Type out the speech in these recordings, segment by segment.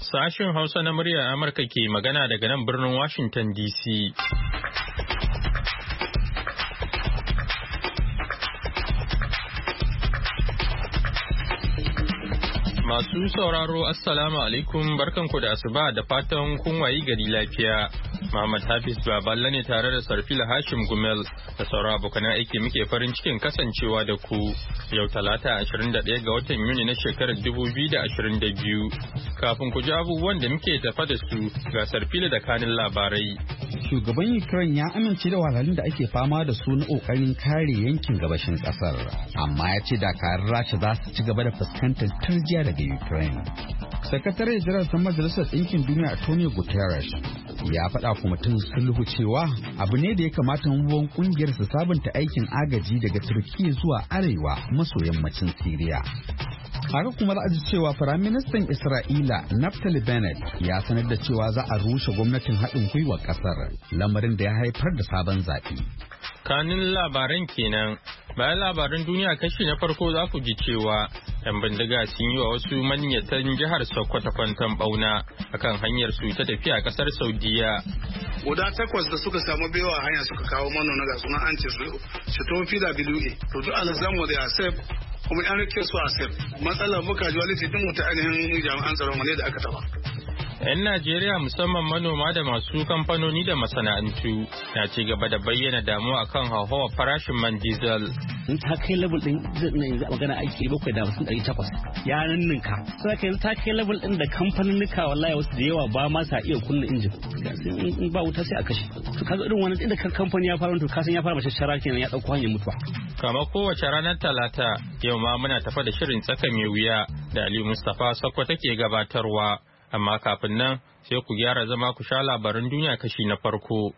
Sashen Hausa na muryar Amurka ke magana daga nan birnin Washington DC. Masu sauraro Assalamu alaikum barkanku da asuba da fatan kun wayi gari lafiya. Muhammad Hafiz Baballe ne tare da Sarfila Hashim Gumel da sauran abokan aiki muke farin cikin kasancewa da ku yau Talata 21 ga watan Yuni na shekarar 2022. Kafin ku ji abubuwan da muke tafa da su ga Sarfila da kanin labarai. Shugaban Ukraine ya amince da wahalhalun da ake fama da su na kokarin kare yankin gabashin kasar, amma ya ce dakarun Rasha za su ci gaba da fuskantar turjiya daga Ukraine. Sakatare Janar Majalisar Ɗinkin Duniya Antonio Guterres ya faɗa kwamitin sulhu cewa abu ne da ya kamata mambobin kungiyar su sabunta aikin agaji daga Turkiyya zuwa arewa maso yammacin Siriya. Haka kuma za a ji cewa Firaministan Isra'ila Naftali Bennett ya sanar da cewa za a rushe gwamnatin haɗin gwiwar ƙasar, lamarin da ya haifar da sabon zaɓe. Kanin labaran kenan. Bayan labaran duniya kashi na farko za ku ji cewa 'yan bindiga sun yi wa wasu manyatan jihar Sokoto kwanton bauna akan hanyar su ta tafiya kasar Saudiya. Guda 8 da suka samu bewa hanya suka kawo manona ga sunan an ce su tofi da bilu'e. To duk alzamu da asef kuma yan rike su asef. Matsalar muka duality din mu ta ainihin jami'an tsaron ne da aka taba. 'Yan Najeriya musamman manoma da masu kamfanoni da masana'antu na ci gaba da bayyana damuwa kan hauhawar farashin man diesel. In ta kai level din yanzu a magana aiki 750-800 ya ninninka. Sai kai ta kai level din da kamfaninnika wallahi wasu da yawa ba ma sa iya kunna injin. In ba wuta sai a kashe. To kaga irin wannan inda kamfani ya fara to kasan ya fara bashi shara kenan ya dauko hanyar mutuwa. Kamar kowace ranar Talata yau ma muna tafa da shirin tsaka mai wuya da Ali Mustapha Sakko take gabatarwa. Amma kafin nan sai ku gyara zama ku sha labaran duniya kashi na farko.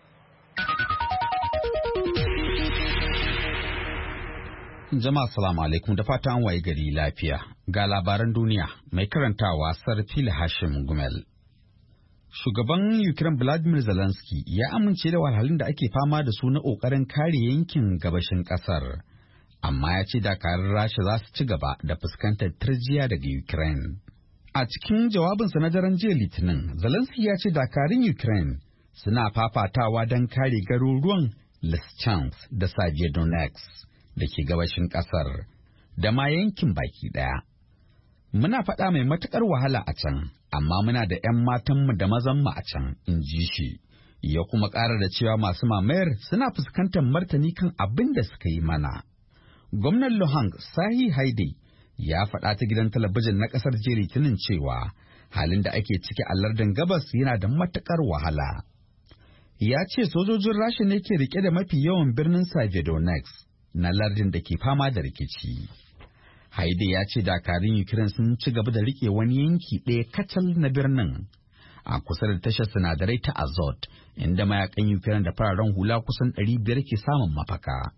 Jama'a salamu alaikum da fatan an waye gari lafiya. Ga labaran duniya mai karantawa Sarfila Hashim Gumel. Shugaban Ukraine Vladimir Zelensky ya amince da wahalhalun da ake fama da su na ƙoƙarin kare yankin gabashin ƙasar. Amma ya ce dakarun Rasha za su ci gaba da fuskantar turjiya daga Ukraine. A cikin jawabinsa na daren jiya Litinin, Zelensky ya ce dakarun Ukraine suna fafatawa don kare garuruwan Lysychansk da Severodonetsk da ke gabashin ƙasar, da ma yankin baki ɗaya. Muna faɗa mai matuƙar wahala a can, amma muna da 'yan matanmu da mazanmu a can, in ji shi. Ya kuma ƙara da cewa masu mamayar suna fuskantar martani kan abin da suka yi mana. Gwamnan Luhansk, Sahi Haidai, ya faɗa ta gidan talabijin na ƙasar jiya Litinin cewa halin da ake ciki a lardin gabas yana da matuƙar wahala. Ya ce sojojin Rasha ne ke rike da mafi yawan birnin Severodonetsk na lardin da ke fama da rikici. Haide ya ce dakarun Ukraine sun ci gaba da rike wani yanki ɗaya kacal na birnin a kusa da tashar sinadarai ta Azot, inda mayakan Ukraine da fararen hula kusan 500 ke samun mafaka.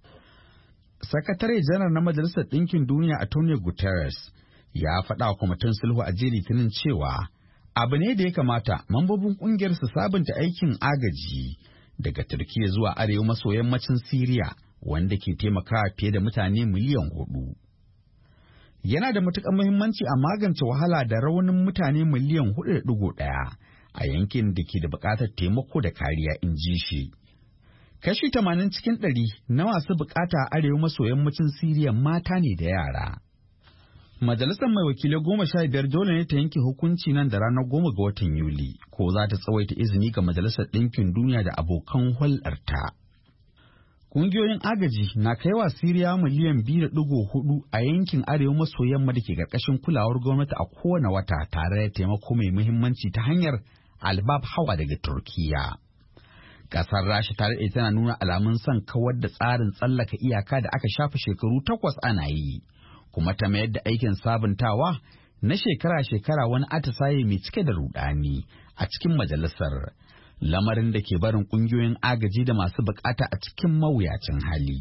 Sakatare janar na Majalisar Ɗinkin Duniya Antonio Guterres ya faɗa wa kwamitin sulhu a jiya Litinin cewa abu ne da ya kamata mambobin ƙungiyar su sabunta aikin agaji daga Turkiyya zuwa arewa maso yammacin Siriya wanda ke taimakawa fiye da mutane miliyan 4. Yana da matuƙar muhimmanci a magance wahala da raunin mutane miliyan 4.1 a yankin da ke da buƙatar taimako da kariya, in ji shi. Kashi 80 cikin 100 na masu bukata a arewa maso yammacin Siriya mata ne da yara. Majalisar mai wakilai 15 dole ne ta yanke hukunci nan da ranar 10 ga watan Yuli, ko za ta tsawaita izini ga Majalisar Ɗinkin Duniya da abokan hulɗarta. Ƙungiyoyin agaji na kaiwa Siriya miliyan 2.4 a yankin arewa maso yamma da ke ƙarƙashin kulawar gwamnati a kowane wata, tare da taimako mai muhimmanci ta hanyar Albab Hawa daga Turkiyya. Kasar Rasha ta daɗe tana nuna alamun son kawar da tsarin tsallaka iyaka da aka shafa shekaru 8 ana yi, kuma ta mayar da aikin sabuntawa na shekara-shekara wani atisaye mai cike da rudani a cikin majalisar, lamarin da ke barin ƙungiyoyin agaji da masu bukata a cikin mawuyacin hali.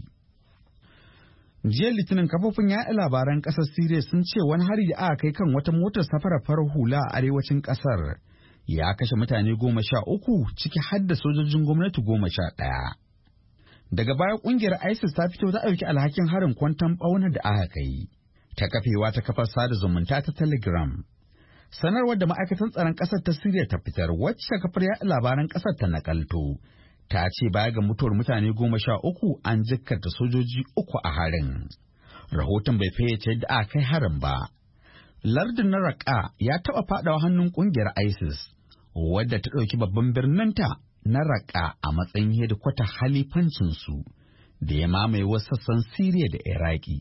Jiya Litinin kafofin yaɗa labaran ƙasar Siriya sun ce wani hari da aka kai kan wata motar safarar farar hula a arewacin ƙasar ya kashe mutane 13 ciki har da sojojin gwamnati 11. Daga baya kungiyar ISIS ta fito ta ɗauki alhakin harin kwanton ɓauna da aka kai ta kafewa ta kafar sada zumunta ta Telegram. Sanarwar da ma'aikatan tsaron ƙasar ta Siriya ta fitar wacce kafar yaɗa labaran ƙasar ta nakalto ta ce baya ga mutuwar mutane 13 an jikkata sojoji 3 a harin. Rahoton bai fayyace yadda aka kai harin ba. Lardin na Raqqa ya taɓa faɗawa hannun ƙungiyar ISIS wadda ta ɗauki babban birninta na Raqqa a matsayin hedikwata halifancinsu da ya mamaye wasu sassan Siriya da Iraki.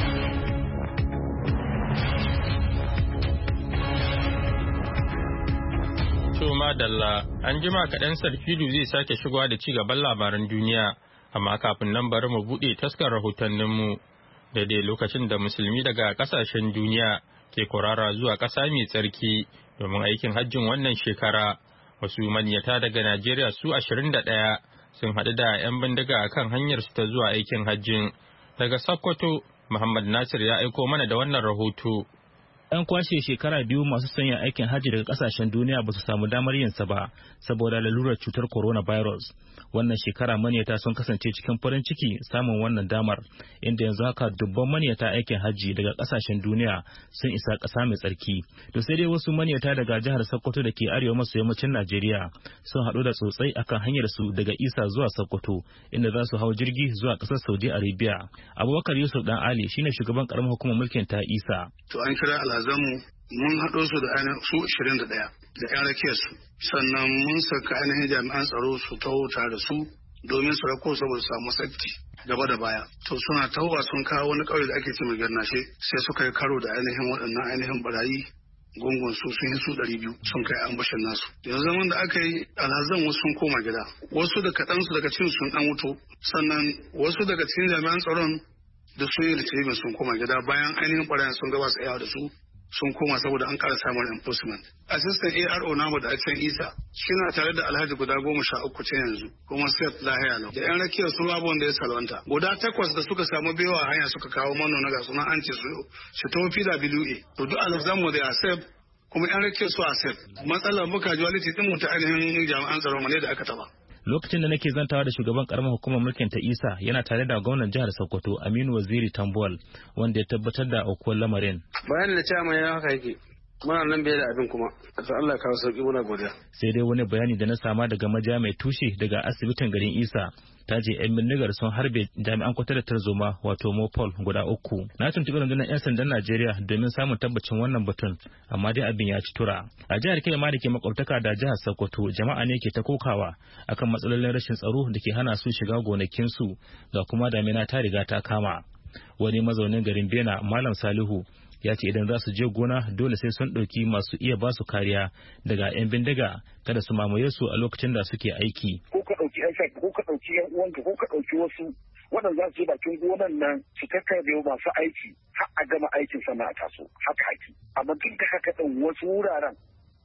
Madalla an jima kaɗan Sarfilu zai sake shigowa da ci gaban labaran duniya, amma kafin nan bari mu buɗe taskar rahotanninmu. Daidai lokacin da musulmi daga ƙasashen duniya ke kwarara zuwa ƙasa mai tsarki domin aikin hajjin wannan shekara, wasu manyata daga Najeriya su 21 sun haɗu da 'yan bindiga a kan hanyarsu ta zuwa aikin hajjin. Daga Sokoto, Muhammad Nasir ya aiko mana da wannan rahoto. An kwashe shekara 2 masu sanya aikin hajji daga kasashen duniya ba su samu damar yinsa ba saboda lalurar cutar coronavirus. Wannan shekara maniyata sun kasance cikin farin ciki samun wannan damar, inda yanzu haka dubban maniyata aikin hajji daga kasashen duniya sun isa ƙasa mai tsarki. To sai dai wasu maniyata daga jihar Sokoto da ke arewa maso yammacin Najeriya sun haɗu da tsotsai akan hanyar su daga Isa zuwa Sokoto, inda za su hau jirgi zuwa ƙasar Saudi Arabia. Abubakar Yusuf Dan Ali shine shugaban karamar hukumar mulkin ta Isa. To an kira alhazanmu mun haɗo su da ainihin su 21 da 'yan rakiyar su, sannan mun saka ainihin jami'an tsaro su taho tare da su domin su rako saboda su samu safety gaba da baya. To suna tahowa sun kawo wani ƙauye da ake ce mai Garnashe, sai suka yi karo da ainihin waɗannan ainihin barayi gungun su sun yi su 200 sun kai ambashin nasu. Yanzu zaman da aka yi alhazan wasu sun koma gida, wasu da kaɗansu daga cikin sun ɗan wuto, sannan wasu daga cikin jami'an tsaron da sun yi retrieving sun koma gida bayan ainihin ɓarayin sun gaba su yawa da su sun koma saboda an ƙara samun enforcement. Assistant ARO namu da Achen Isa shina tare da alhaji guda 13 ce yanzu kuma state lahiya lau da yan rakiyar su babu wanda ya salwanta. Guda 8 da suka samu bewa hanya suka kawo manona ga suna an ce su tawo PWA. To duk alzamu da ASEP kuma yan rakiyar su ASEP. Matsalar muka duality din mu ta ainihin jami'an tsaro ne da aka taba. Lokacin da nake zantawa da shugaban karamar hukumar mulkin ta Isa yana tare da gwamnan jihar Sokoto Aminu Waziri Tambuwal wanda ya tabbatar da aukuwar lamarin. Bayan da cewa mai haka yake muna nan bai da abin kuma sai Allah kawo sauki muna godiya. Sai dai wani bayani da na sama daga majiya mai tushe daga asibitin garin Isa ta je 'yan bindigar sun harbe jami'an kwata da tarzoma wato Mopol guda 3. Na tuntuɓi rundunar 'yan sandan Najeriya domin samun tabbacin wannan batun, amma dai abin ya ci tura. A jihar Kebbi da ke makwabtaka da jihar Sokoto, jama'a ne ke ta kokawa akan matsalolin rashin tsaro da ke hana su shiga gonakinsu ga kuma damina ta riga ta kama. Wani mazaunin garin Bena, Malam Salihu, ya ce idan za su je gona dole sai sun ɗauki masu iya ba su kariya daga 'yan bindiga kada su mamaye su a lokacin da suke aiki. Ko ka ɗauki 'yan sa ko ka ɗauki 'yan uwanka ko ka ɗauki wasu waɗanda za su je bakin gonan nan su kakkarbe masu aiki har a gama aikin sana a taso haka ake. Amma duk da haka ɗin wasu wuraren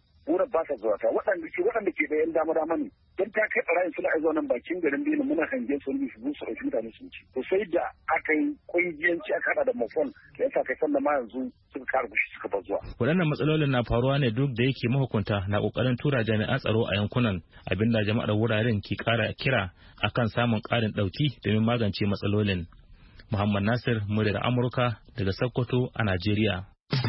ba sa zuwa ta waɗanda ke da 'yan dama ne don ta kai ɓarayin suna aizuwa nan bakin garin Benin muna hangen su ne su su ɗauki mutane su ci. To sai da aka yi ƙungiyanci aka haɗa da mafon da yasa kai sanda ma yanzu suka kare gushi suka bar zuwa. Waɗannan matsalolin na faruwa ne duk da yake mahukunta na ƙoƙarin tura jami'an tsaro a yankunan, abinda jama'ar wuraren ke ƙara kira akan samun ƙarin ɗauki domin magance matsalolin. Muhammad Nasir, muryar Amurka daga Sokoto a Najeriya.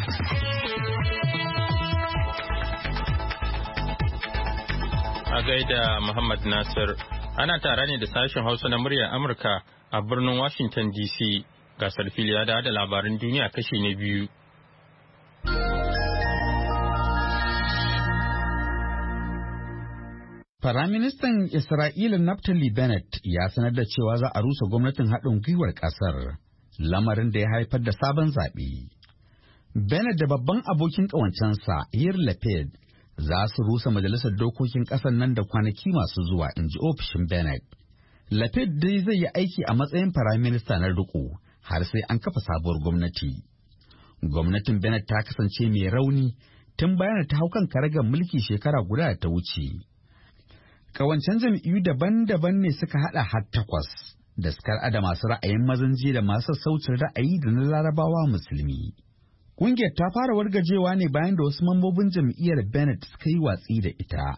A gaida Muhammad Nasir, ana tare ne da sashen Hausa na muryar Amurka a birnin Washington DC. Gasar filiya da labaran duniya kashi na biyu. Firaministan Isra'ila Naftali Bennett ya sanar da cewa za a rusa gwamnatin haɗin gwiwar ƙasar, lamarin da ya haifar da sabon zaɓe. Bennett da babban abokin ƙawancensa Yair Lapid za su rusa majalisar dokokin ƙasar nan da kwanaki masu zuwa, in ji ofishin Bennett. Lapid dai zai yi aiki a matsayin firaminista na riƙo har sai an kafa sabuwar gwamnati. Gwamnatin Bennett ta kasance mai rauni tun bayan ta hau kan karagar mulki shekara guda da ta wuce. Ƙawancen jam'iyyu daban-daban ne suka haɗa har 8 da suka haɗa masu ra'ayin mazan jiya da masu sassaucin ra'ayi da na Larabawa Musulmi. Ƙungiyar ta fara wargajewa ne bayan da wasu mambobin jam'iyyar Bennett suka yi watsi da ita.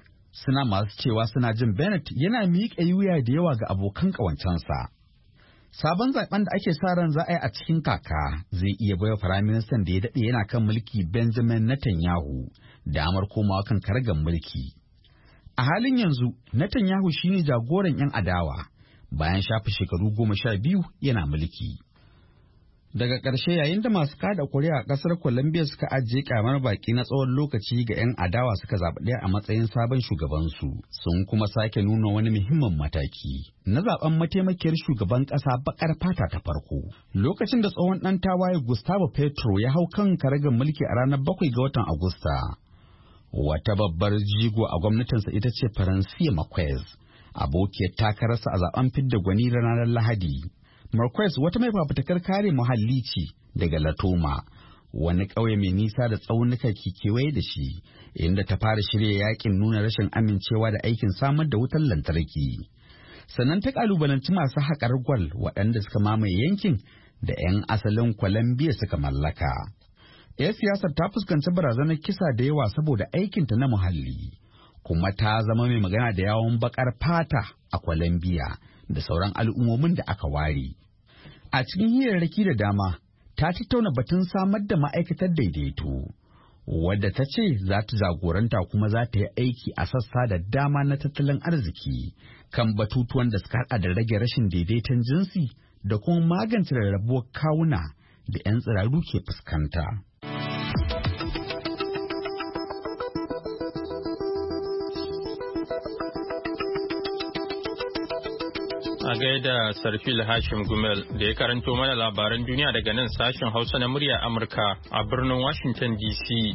Suna masu cewa suna jin Bennett yana miƙa wuya da yawa ga abokan ƙawancensa. Sabon zaben da ake sa ran za a yi a cikin kaka zai iya baiwa firaministan da ya daɗe yana kan mulki Benjamin Netanyahu damar komawa kan karagar mulki. A halin yanzu, Netanyahu shine jagoran 'yan adawa bayan shafe shekaru 12 yana mulki. Daga ƙarshe yayin da masu kada kuri'a a ƙasar Colombia suka ajiye kyamar baki na tsawon lokaci ga 'yan adawa suka zaɓi ɗaya a matsayin sabon shugabansu, sun kuma sake nuna wani muhimmin mataki na zaben mataimakiyar shugaban ƙasa baƙar fata ta farko. Lokacin da tsohon ɗan tawaye Gustavo Petro ya hau kan karagar mulki a ranar 7 ga watan Agusta. Wata babbar jigo a gwamnatinsa ita ce Francia Marquez, abokiyar takararsa a zaben fidda gwani ranar Lahadi. Marquez wata mai fafutukar kare muhalli ce daga Latoma, wani ƙauye mai nisa da tsaunuka ke kewaye da shi, inda ta fara shirya yakin nuna rashin amincewa da aikin samar da wutar lantarki. Sannan ta kalubalanci masu haƙar gwal waɗanda suka mamaye yankin da 'yan asalin Colombia suka mallaka. 'Yar siyasar ta fuskanci barazanar kisa da yawa saboda aikinta na muhalli, kuma ta zama mai magana da yawon baƙar fata a Colombia da sauran al'ummomin da aka ware. A cikin hirarraki da dama, ta tattauna batun samar da ma'aikatar daidaito, wadda ta ce za ta jagoranta kuma za ta yi aiki a sassa da dama na tattalin arziki kan batutuwan da suka haɗa da rage rashin daidaiton jinsi da kuma magance rarrabuwar kawuna da 'yan tsiraru ke fuskanta. A gaida Sarfil Hashim Gumel da ya karanto mana labaran duniya daga nan sashen Hausa na murya Amurka a birnin Washington DC.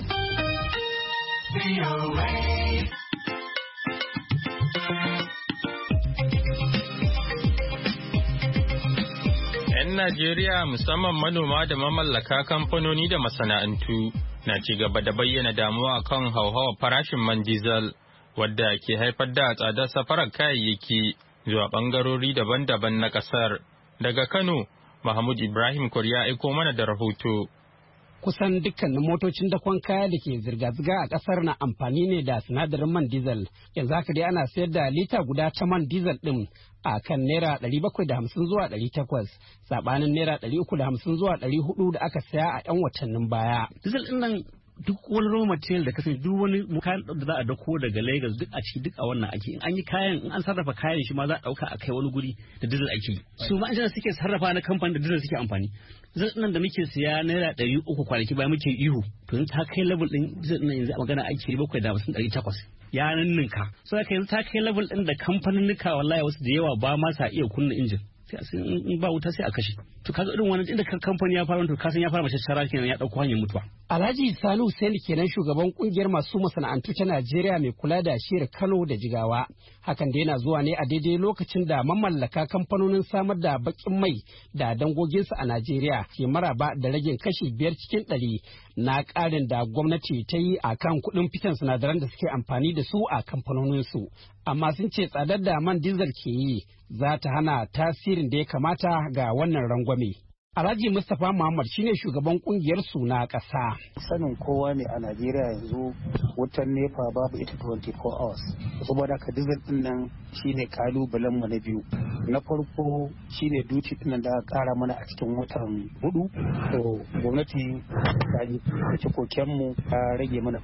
'Yan Najeriya musamman manoma da mamallaka kamfanoni da masana'antu na ci gaba da bayyana damuwa kan hauhawar farashin man diesel wadda ke haifar da tsadar safarar kayayyaki zuwa ɓangarori daban-daban na ƙasar. Daga Kano, Mahmud Ibrahim Koriya aiko mana da rahoto. Kusan dukkanin motocin dakon kaya da ke zirga-zirga a ƙasar na amfani ne da sinadarin man diesel. Yanzu haka dai ana sayar da lita guda ta man diesel ɗin a kan naira 750 zuwa 800, saɓanin naira 350 zuwa 400 da aka saya a 'yan watannin baya. Diesel ɗin nan duk wani raw material da kasance duk wani kayan da za a dauko daga Lagos duk a ciki duk a wannan ake in an yi kayan in an sarrafa kayan shi ma za a dauka a kai wani guri da diesel ake su ma injina suke sarrafa na kamfanin da diesel suke amfani diesel nan da muke siya naira 300 kwanaki bayan muke ihu to ta kai level din diesel nan yanzu a magana ake 750 800 ya ninninka so kai yanzu ta kai level din da kamfanin nika wallahi wasu da yawa ba ma sa iya kunna injin sai in ba wuta sai a kashe to kaga irin wannan inda kamfani ya fara to kasan ya fara mace shara kenan ya dauko hanyar mutuwa. Alhaji Sani Hussein kenan shugaban kungiyar masu masana'antu ta Najeriya mai kula da shiyar Kano da Jigawa. Hakan da yana zuwa ne a daidai lokacin da mamallaka kamfanonin samar da bakin mai da dangoginsu a Najeriya ke maraba da ragin kashi 5 cikin 100 na ƙarin da gwamnati ta yi a kan kuɗin fitan sinadaran da suke amfani da su a kamfanoninsu. Amma sun ce tsadar da man diesel ke yi za ta hana tasirin da ya kamata ga wannan rangwame. Alhaji Mustapha Muhammad shine shugaban kungiyar su na ƙasa. Sanin kowa ne a Najeriya yanzu wutan nefa babu ita 24 hours. Saboda haka diesel din nan shine kalubalen mu na biyu. Na farko shine duty din da aka kara mana a cikin watan 4. To gwamnati ta yi koken mu ta rage mana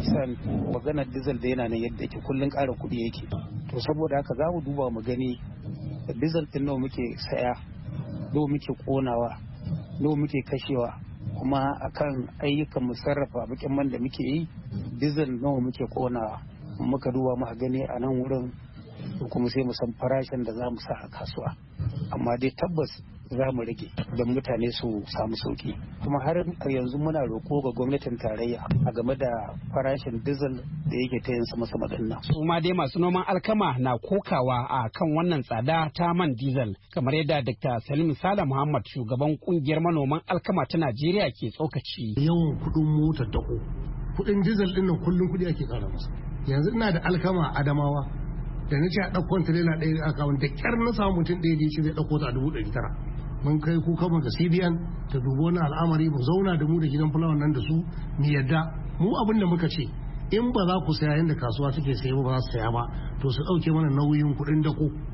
5%. Maganar diesel da yana nan yadda yake kullun ƙara kuɗi yake. To saboda haka za mu duba mu gani diesel din nawa muke saya, nawa muke konawa, nawa muke kashewa, kuma akan ayyukan mu sarrafa bakin man da muke yi diesel nawa muke konawa. Muka duba mu a gani a nan wurin kuma sai mu san farashin da za mu sa a kasuwa, amma dai tabbas za mu rage don mutane su samu sauki. Kuma har yanzu muna roko ga gwamnatin tarayya a game da farashin diesel da yake ta yin sama din nan. Su ma dai masu noman alkama na kokawa a kan wannan tsada ta man diesel, kamar yadda Dr. Salim Sala Muhammad shugaban kungiyar manoman alkama ta Najeriya ke tsokaci. Yawan kuɗin motar dako, kuɗin diesel din nan kullum kuɗi ake ƙara masa. Yanzu ina da alkama Adamawa da na ce a ɗaukon tirela ɗaya a kawon da ƙyar na samu mutum ɗaya da ya ce zai ɗauko ta a 900. Mun kai kuka mu ga CBN ta dubo wani al'amari mu zauna da mu da gidan fulawan nan da su mu yadda mu abin da muka ce in ba za ku saya yadda kasuwa suke saye ba za su saya ba to su ɗauke mana nauyin kuɗin dako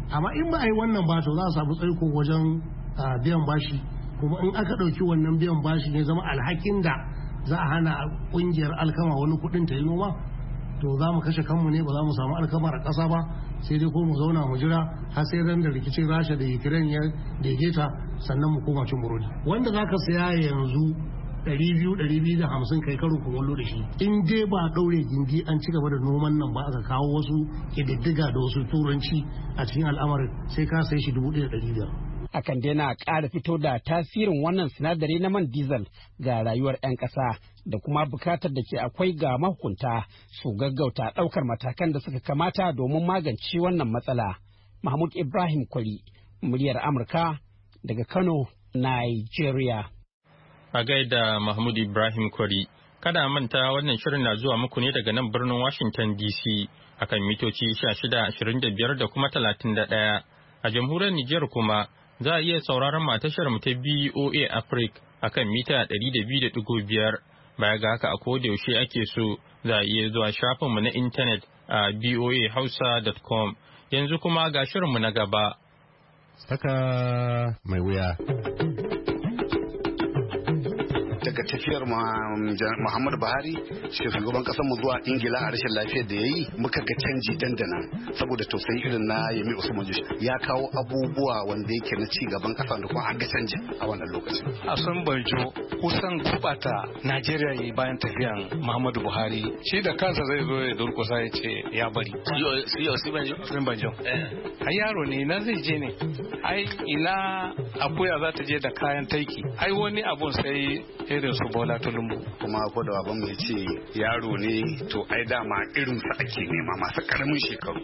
amma in ba a yi wannan ba to za a samu tsaiko wajen biyan bashi, kuma in aka ɗauki wannan biyan bashi ne zama alhakin da za a hana ƙungiyar alkama wani kuɗin ta yi noma, to za mu kashe kanmu ne, ba za mu samu alkamar a ƙasa ba, sai dai ko mu zauna mu jira har sai ran da rikicin Rasha da Ukraine ya daidaita sannan mu koma cin burodi. Wanda za ka saya yanzu 200-250 kai karo kumallo da shi, in dai ba ɗaure gindi an ci gaba da noman nan ba aka kawo wasu ƙididdiga da wasu turanci a cikin al'amarin, sai ka sai shi 1,500. Akan daina ƙara fito da tasirin wannan sinadari na man diesel ga rayuwar 'yan ƙasa da kuma bukatar da ke akwai ga mahukunta su gaggauta ɗaukar matakan da suka kamata domin magance wannan matsala. Mahmud Ibrahim Kwari, muryar Amurka daga Kano, Nigeria. A gaida Mahmud Ibrahim Kwari, kada a manta wannan shirin na zuwa muku ne daga nan birnin Washington DC akan mitoci 1625 da kuma 31. A jamhuriyar Nijar kuma za a iya sauraron matashar mu ta BOA Africa akan mita 200.5. Baya ga haka a koda yaushe ake so za a iya zuwa shafinmu na intanet a boahausa.com. Yanzu kuma ga shirinmu na gaba. Saka mai wuya. Daga tafiyar Muhammadu Buhari shugaban kasar mu zuwa Ingila a rashin lafiyar da ya yi, muka ga canji dandana saboda tausayi irin na Yemi Usman ya kawo abubuwa wanda yake na ci gaban kasa da kuma an ga canji a wannan lokacin. Asan Banjo kusan gubata Najeriya yi bayan tafiyan Muhammadu Buhari, shi da kansa zai zo ya durkusa ya ce ya bari. Asan Banjo. Ai yaro ne na zai je ne. Ai ina akuya za ta je da kayan taiki. Ai wani abun sai irin su Bola Tinubu. Kuma ko da baban mu yace yaro ne to ai dama irin sa ake nema masu karamin shekaru.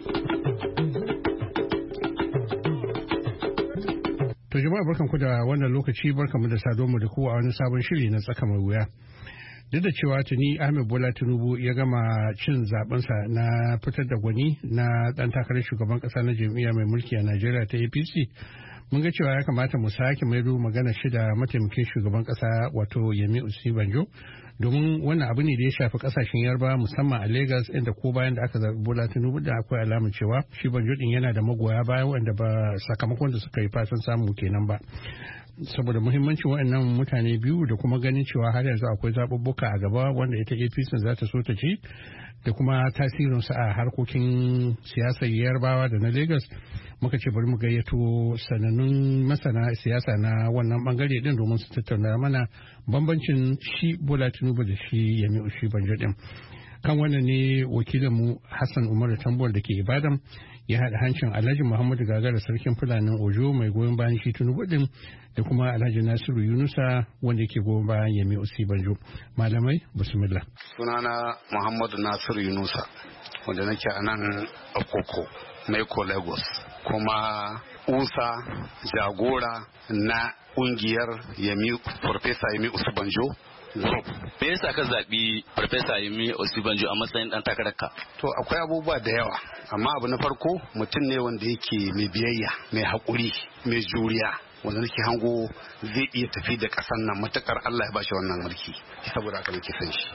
To jama'a barkanku da wannan lokaci, barkanmu da saduwa mu da kowa a wani sabon shiri na tsaka mai wuya. Duk da cewa tuni Ahmed Bola Tinubu ya gama cin zabensa na fitar da gwani na dan takarar shugaban kasa na jam'iyya mai mulki a Najeriya ta APC, mun ga cewa ya kamata mu sake maido magana shi da mataimakin shugaban kasa wato Yemi Osibanjo, domin wannan abu ne da ya shafi kasashen Yarbawa musamman a Lagos, inda ko bayan da aka zaɓi Bola Tinubu da akwai alamar cewa shi Banjo din yana da magoya baya wanda ba sakamakon da suka yi fatan samu kenan ba. Saboda muhimmancin waɗannan mutane biyu da kuma ganin cewa har yanzu akwai zaɓuɓɓuka a gaba wanda ita APC za ta so ta ci, da kuma tasirinsu a harkokin siyasar Yarbawa da na Lagos, muka ce bari mu gayyato sanannun masana siyasa na wannan bangare din domin su tattauna mana bambancin shi Bola Tinubu da shi Yemi Osibanjo din. Kan wannan ne wakilinmu Hassan Umaru Tambol da ke Ibadan ya haɗa hancin Alhaji Muhammadu Gagara sarkin Fulanin Ojo mai goyon bayan shi Tinubu din da kuma Alhaji Nasiru Yunusa wanda yake goyon bayan Yemi Osibanjo. Malamai, bismillah. Sunana Muhammadu Nasiru Yunusa wanda nake a nan Akoko, Maiko, Lagos. Kuma usa jagora na kungiyar Farfesa Yemi Osibanjo Group. Me yasa ka zaɓi Farfesa Yemi Osibanjo a matsayin ɗan takararka? To akwai abubuwa da yawa, amma abu na farko mutum ne wanda yake mai biyayya, mai haƙuri, mai juriya, wanda nake hango zai iya tafi da ƙasar nan matakar Allah ya bashi wannan mulki, saboda haka nake son shi.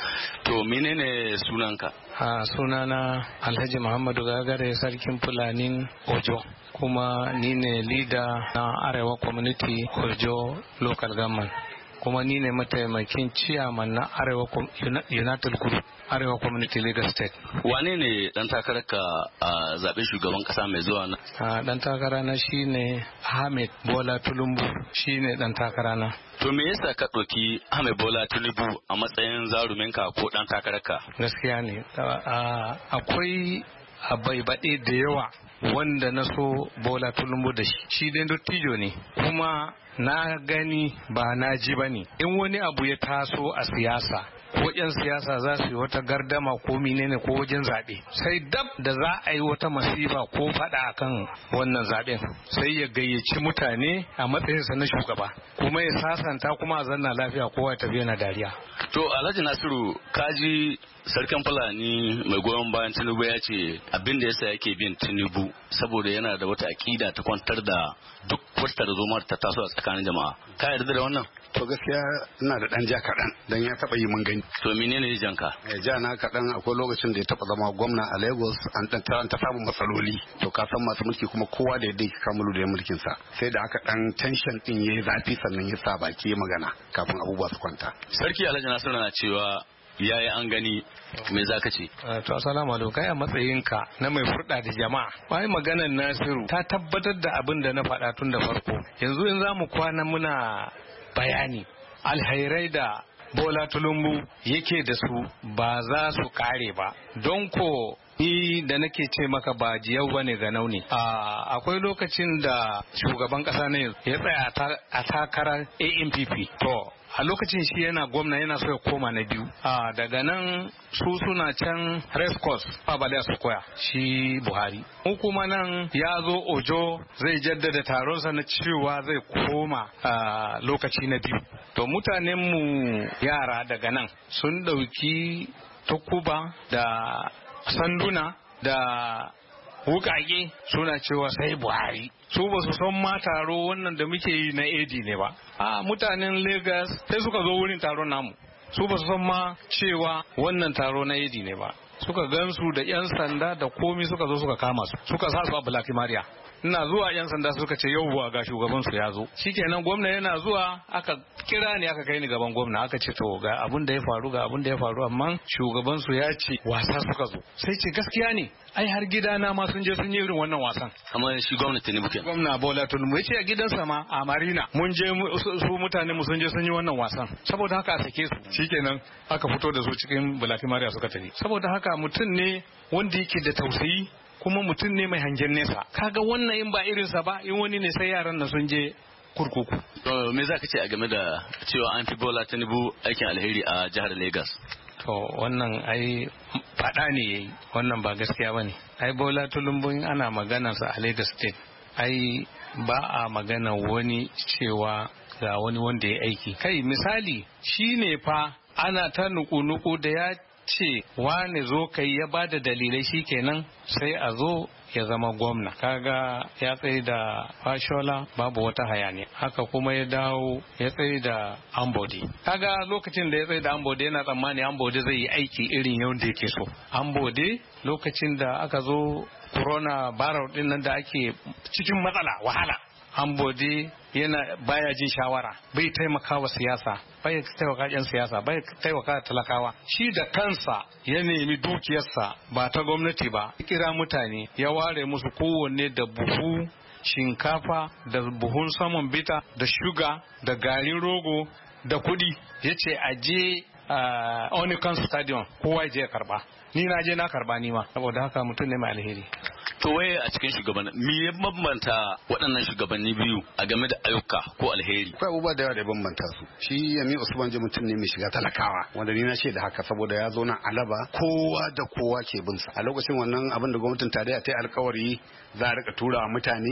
To menene sunanka? Sunana Alhaji Muhammadu Gagare sarkin Fulanin Ojo, kuma ni ne leader na Arewa Community Ojo Local Government, kuma ni ne mataimakin chairman na Arewa United Group Arewa Community Lagos State. Wane ne dan takararka a zaben shugaban kasa mai zuwa na? Dan takara na shine Ahmed Bola Tinubu, shine dan takara na. To me yasa ka ɗauki Ahmed Bola Tinubu a matsayin zaruminka ko dan takararka? Gaskiya ne, akwai abai-baɗe da yawa wanda na so Bola Tinubu da shi dai dottijo ne, kuma na gani ba na ji ba ne. In wani abu ya taso a siyasa, ko 'yan siyasa za su yi wata gardama ko menene ko wajen zaɓe, sai dab da za a yi wata masifa ko faɗa akan wannan zaɓen, sai ya gayyaci mutane a matsayinsa na shugaba, kuma ya sasanta, kuma a zanna lafiya, kowa ya tafi yana dariya. To Alhaji Nasiru, kaji sarkin Fulani mai goyon bayan Tinubu ya ce abin da yasa yake bin Tinubu saboda yana da wata akida ta kwantar da duk wata tarzoma ta taso a tsakanin jama'a. Ka yarda da wannan? To gaskiya ina da dan ja kaɗan dan ya taɓa yi mun gani. To To menene janka? Jana kaɗan akwai lokacin da ya taɓa zama gwamna a Lagos an ta samun matsaloli. To ka san masu mulki kuma kowa da yadda yake kamulu da mulkin sa. Sai da aka dan tension din yayi zafi sannan ya sa baki magana kafin abubuwa su kwanta. Sarki Alhaji Nasiru na cewa yayi an gani me zaka ce? To assalamu alaikum, kai a matsayinka na mai furda da jama'a. Wai maganar Nasiru ta tabbatar da abin da na faɗa tun da farko. Yanzu in za mu kwana muna bayani alhairai da Bola Tulumbu yake da su ba za su kare ba. Don ko ni da nake ce maka ba jiyau bane ga nauni. Akwai lokacin da shugaban kasa ne ya tsaya a takarar ANPP. To a lokacin shi yana gwamna yana so ya koma na biyu. Daga nan su suna can race course Fabaliya Sukoya shi Buhari. Kuma nan ya zo Ojo zai jaddada taronsa na cewa zai koma lokaci na biyu. To mutanenmu yara daga nan sun ɗauki takuba da sanduna da wukake suna cewa sai Buhari. Su ba su san ma taro wannan da muke yi na AD ne ba. Mutanen Lagos sai suka zo wurin taron namu. Su ba su san ma cewa wannan taro na AD ne ba. Suka gansu da 'yan sanda da komi suka zo suka kama su. Suka sa su a Black Maria. Ina zuwa 'yan sanda suka ce yauwa ga shugaban su ya zo. Shikenan gwamna yana zuwa aka kira ni aka kai ni gaban gwamna aka ce to ga abin da ya faru amma shugaban su ya ce wasa suka zo. Sai ce gaskiya ne ai har gidana ma sun je sun yi irin wannan wasan. Amma shi gwamnati ne muke. Gwamna Bola Tinubu ya ce a gidansa ma a Marina mun je su mutane mu sun je sun yi wannan wasan. Saboda haka a sake su. Shikenan aka fito da su cikin Black Maria suka tafi. Saboda haka mutum ne wanda yake da tausayi kuma mutum ne mai hangen nesa. Kaga wannan in ba irinsa ba in wani ne sai yaran na sun je kurkuku. To me zaka ce a game da cewa an fi Bola Tinubu aikin alheri a jihar Lagos? To wannan ai faɗa ne yayi, wannan ba gaskiya bane. Ai Bola Tinubu ana magana sa a Lagos State. Ai ba a magana wani cewa ga wani wanda ya aiki. Kai misali shine fa ana ta nuku da ya ce wane zo kai ya bada dalilai shikenan sai a zo ya zama gwamna. Kaga ya tsaye da Fashola babu wata hayaniya. Haka kuma ya dawo ya tsaye da Ambode. Kaga lokacin da ya tsaye da Ambode yana tsammani Ambode zai yi aiki irin yadda yake so. Ambode lokacin da aka zo corona virus din nan da ake cikin matsala wahala. Ambode yana baya jin shawara, bai taimaka wa siyasa, bai taimaka yan siyasa, bai taimaka talakawa. Shi da kansa ya nemi dukiyarsa ba ta gwamnati ba, ya kira mutane ya ware musu kowanne da buhu shinkafa da buhun saman bita da shuga da garin rogo da kudi. Ya ce a je Onikan Stadium kowa ya je ya karba. Ni na je na karba ni ma, saboda haka mutum ne mai alheri. To waye a cikin shugabanni me ya bambanta waɗannan shugabanni biyu a game da ayyuka ko alheri? Akwai abubuwa da yawa da bambanta su. Shi Yemi Usman mutum ne mai shiga talakawa wanda ni na ce da haka saboda ya zo nan Alaba kowa da kowa ke bin sa. A lokacin wannan abin da gwamnatin tarayya ta yi alkawari za a rika tura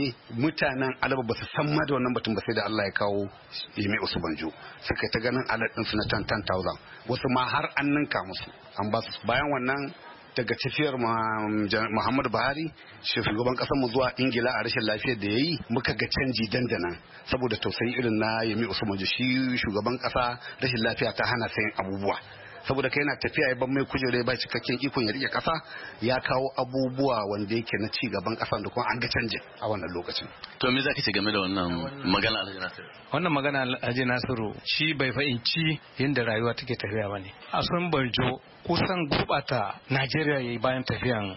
mutanen Alaba ba su san ma da wannan batun ba sai da Allah ya kawo Yemi Usman suka ta ganin alad din su na 10,000 wasu ma har an ninka musu an ba su. Bayan wannan daga tafiyar Muhammadu Buhari shugaban kasar mu zuwa Ingila a rashin lafiyar da yayi muka ga canji dandana saboda tausayi irin na Yemi Usman shi shugaban kasa rashin lafiya ta hana sayin abubuwa saboda kai yana tafiya ya ban mai kujere ba cikakken ikon ya rike kasa ya kawo abubuwa wanda yake na ci gaban kasa da kuma an ga canjin a wannan lokacin. To me zaka ce game da wannan magana Alhaji Nasiru? Wannan magana Alhaji Nasiru shi bai fahimci yadda rayuwa take tafiya bane. A sun Banjo kusan gurɓata Najeriya yayi bayan tafiyan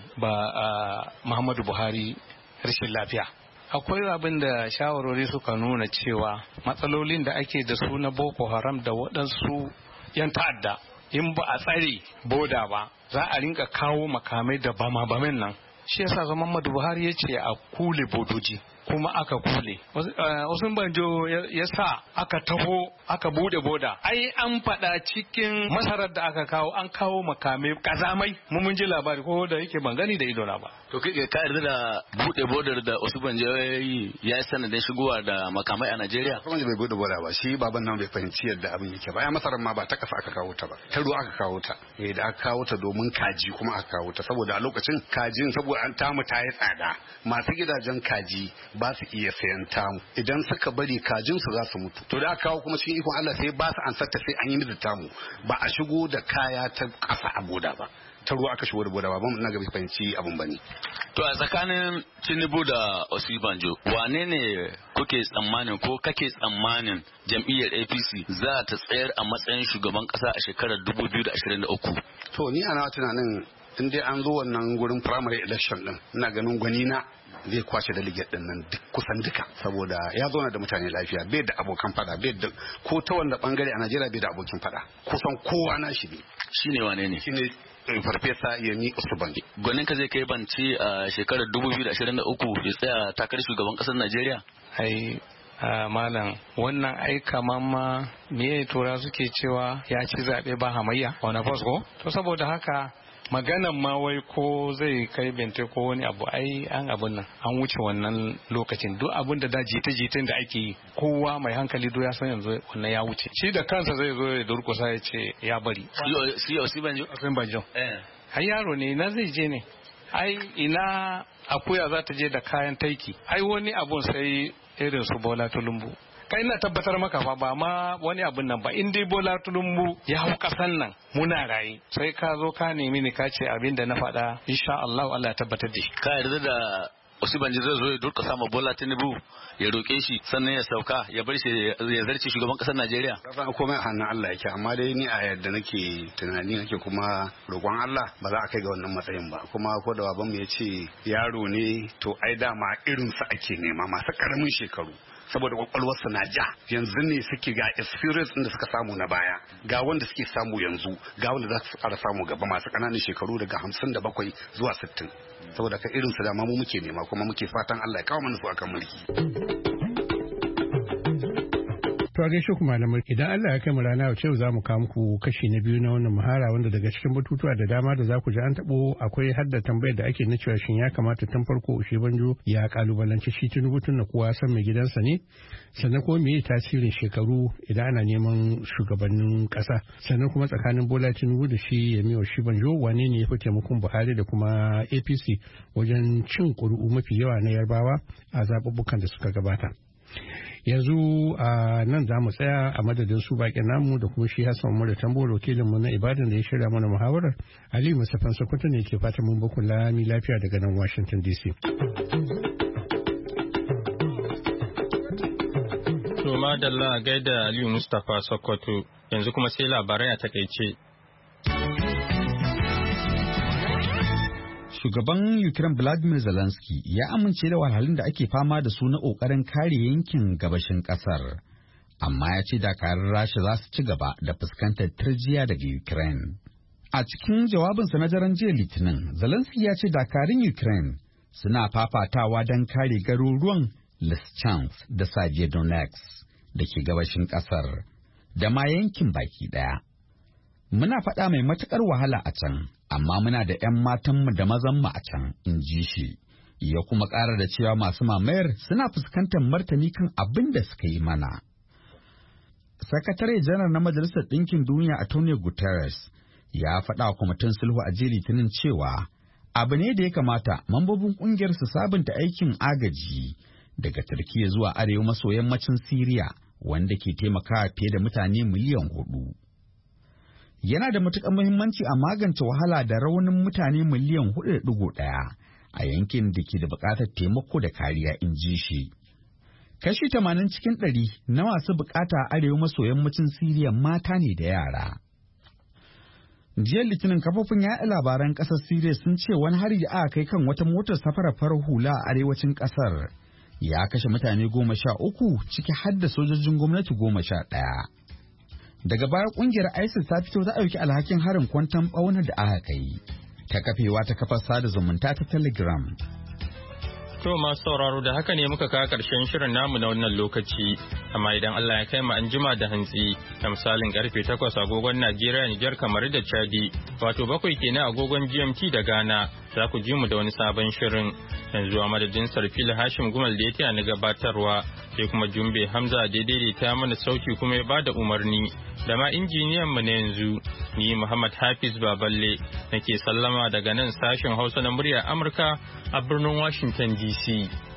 Muhammadu Buhari rashin lafiya. Akwai abin da shawarwari suka nuna cewa matsalolin da ake da su na Boko Haram da waɗansu 'yan ta'adda in ba a tsare boda ba za a rinka kawo makamai da bama-bamen nan. Shi yasa Muhammadu Buhari ya ce a kule bodoji kuma aka kule. Usman Banjo ya sa aka taho aka bude boda. Ai an faɗa cikin masarar da aka kawo an kawo makamai kazamai mun ji labari ko da yake ban gani da idona ba. To kai ka yarda da bude bodar da Usman Banjo ya yi sanadin shigowa da makamai a Najeriya? Usman Banjo bai bude boda ba shi baban nan bai fahimci yadda abin yake ba. Ai masarar ma ba ta kasa aka kawo ta ba. Ta ruwa aka kawo ta. Da aka kawo ta domin kaji kuma aka kawo ta saboda a lokacin kajin saboda an tamu ta yi tsada masu gidajen kaji ba su iya sayan tamu idan suka bari kajin su za su mutu to da aka kawo kuma cikin ikon Allah sai ba su ansarta sai an yi mata tamu ba a shigo da kaya ta ƙasa a boda ba ta ruwa aka shigo da boda ba na ga bai fahimci abun bane. To a tsakanin Tinubu da Osibanjo wane ne kuke tsammanin ko kake tsammanin jam'iyyar APC za ta tsayar a matsayin shugaban kasa a shekarar 2023? To ni ana tunanin in dai an zo wannan gurin primary election din ina ganin gwani na zai kwace delegate din nan kusan duka saboda ya zo da mutane lafiya bai da abokan fada bai da ko ta wanda bangare a Najeriya bai da abokin fada kusan kowa na shi ne. Shine wane ne? Shine Farfesa Yemi Osibanjo. Gwanin ka zai kai banci a shekarar 2023 ya tsaya takarar shugaban kasar Najeriya? Malam wannan ai kaman ma me tura suke cewa ya ci zaɓe ba hamayya wani ko to saboda haka maganan ma wai ko zai kai bente ko wani abu ai an abun nan an wuce wannan lokacin duk abun da jita-jitan da ake yi kowa mai hankali do ya san yanzu wannan ya wuce shi da kansa zai zo ya durkusa ya ce ya bari shi Osibanjo har yaro ne na zai je ne ai ina akuya za ta je da kayan taiki ai wani abun sai irin su Bola Tulumbu kai na tabbatar maka fa ba ma wani abun nan ba in dai Bola Tulumbu ya hau kasan nan muna rayi sai ka zo ka nemi ni ka ce abin da na faɗa insha Allah Allah ya tabbatar da shi ka yarda da Osibanjo zai zo ya durka sama Bola Tinubu ya roke shi sannan ya sauka ya bar shi ya zarce shugaban kasar Najeriya kasan komai a hannun Allah yake amma dai ni a yadda nake tunani nake kuma roƙon Allah ba za a kai ga wannan matsayin ba kuma ko da baban mu ya ce yaro ne to ai dama irin su ake nema masu karamin shekaru saboda kwakwalwarsu na ja yanzu ne suke ga experience da suka samu na baya ga wanda suke samu yanzu ga wanda za su fara samu gaba masu ƙananan shekaru daga 57 zuwa 60 saboda ka irin su dama mu muke nema kuma muke fatan Allah ya kawo mana su akan mulki. To a gaishe ku malamai idan Allah ya kai mu rana yau za mu kawo muku kashi na biyu na wannan muhara wanda daga cikin batutuwa da dama da za ku ji an tabo akwai hadda tambayar da ake na cewa shin ya kamata tun farko Osibanjo ya kalubalanci shi Tinubu tun na kowa san mai gidansa ne sannan kuma meye tasirin shekaru idan ana neman shugabannin kasa sannan kuma tsakanin Bola Tinubu da shi Yemi Osibanjo wane ne ya fi taimakon Buhari da kuma APC wajen cin ƙuri'u mafi yawa na Yarbawa a zaɓuɓɓukan da suka gabata. Yanzu a nan za mu tsaya a madadin su baƙin namu da kuma shi Hassan Umar da Tambo wakilinmu na Ibadan da ya shirya mana muhawarar Aliyu Mustapha Sokoto ne ke fatan mun baku lami lafiya daga nan Washington DC. To madalla gaida Aliyu Mustapha Sokoto yanzu kuma sai labarai a takaice. Shugaban Ukraine Vladimir Zelensky ya amince da wahalhalun da ake fama da su na ƙoƙarin kare yankin gabashin ƙasar, amma ya ce dakarun Rasha za su ci gaba da fuskantar turjiya daga Ukraine. A cikin jawabinsa na daren jiya Litinin, Zelensky ya ce dakarun Ukraine suna fafatawa don kare garuruwan Lysychansk da Sievierodonetsk da ke gabashin ƙasar, da ma yankin baki ɗaya. Muna faɗa mai matuƙar wahala a can, amma muna da 'yan matanmu da mazanmu a can, in ji shi. Ya kuma ƙara da cewa masu mamayar suna fuskantar martani kan abin da suka yi mana. Sakatare janar na Majalisar Ɗinkin Duniya Antonio Guterres ya faɗa wa kwamitin sulhu a jiya Litinin cewa abu ne da ya kamata mambobin ƙungiyar su sabunta aikin agaji daga Turkiyya zuwa arewa maso yammacin Siriya wanda ke taimakawa fiye da mutane miliyan 4. Yana da matuƙar muhimmanci a magance wahala da raunin mutane miliyan 4.1 a yankin da ke da buƙatar taimako da kariya, in ji shi. Kashi 80 cikin 100 na masu buƙata a arewa maso yammacin Siriya mata ne da yara. Jiya Litinin kafofin yaɗa labaran ƙasar Siriya sun ce wani hari da aka kai kan wata motar safarar farar hula a arewacin ƙasar ya kashe mutane 13 ciki har da sojojin gwamnati 11. Daga baya kungiyar ISIS ta fito ta ɗauki alhakin harin kwanton ɓauna da aka kai ta kafewa ta kafar sada zumunta ta Telegram. To masu sauraro da haka ne muka kawo ƙarshen shirin namu na wannan lokaci, amma idan Allah ya kai mu an jima da hantsi da misalin karfe 8 agogon Najeriya, Nijar, kamar da Chadi, wato 7 kenan agogon GMT da Ghana, za ku ji mu da wani sabon shirin. Yanzu a madadin Sarfil Hashim Gumal da ya taya ni gabatarwa, sai kuma Jumbe Hamza da daidaita mana sauti kuma ya bada umarni, da ma injiniyan mu na yanzu, ni Muhammad Hafiz Baballe nake sallama daga nan sashen Hausa na murya Amurka a birnin Washington DC.